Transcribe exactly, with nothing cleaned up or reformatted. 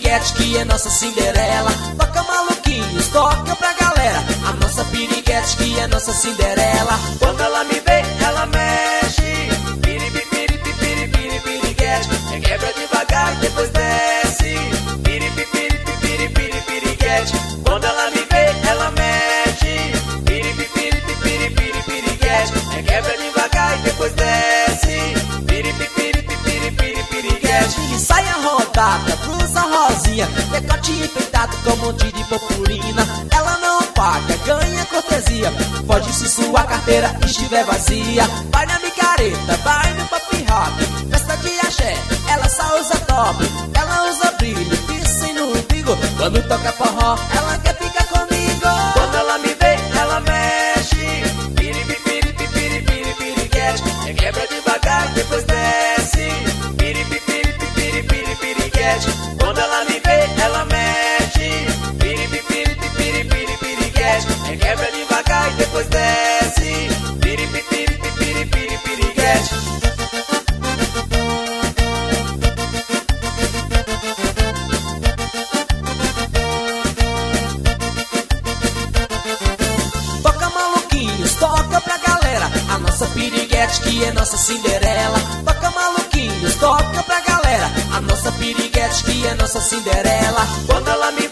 piriguete que é nossa Cinderela. Toca maluquinhos, toca pra galera, a nossa piriguete que é nossa Cinderela. Quando ela me vê, ela mexe. Piripi, piripi, piripi, piriguete. Quebra devagar, depois desce. Piripi, piripi, piripi, piriguete. Quando ela me vê, ela mexe. Piripi, piripi, piripi, piriguete. Quebra devagar e depois desce. Piripi, piripi, piripi, piriguete. E saia rodada, blusa rosinha, decote enfeitado com um monte de purpurina. Ela não paga, ganha cortesia. Pode se sua carteira estiver vazia. Vai na micareta, vai no pop rock, festa de axé, ela só usa top. Ela usa brilho, piercing no umbigo. Quando toca forró, ela quer ficar comigo. Quando ela me vê, ela mexe. Piripi, piripi, piripi, piriguete. Quebra devagar, depois desce. Piripi, piripi, piripi, piriguete. Quando ela me vê, ela mexe. Piripi, piripi, piripi, piriguete. Quebra devagar e depois desce. Piripi, piripi, piripi, piriguete. Toca maluquinhos, toca pra galera, a nossa piriguete que é nossa Cinderela. Toca maluquinhos, toca pra galera, a nossa piriguete que é nossa Cinderela. Quando ela me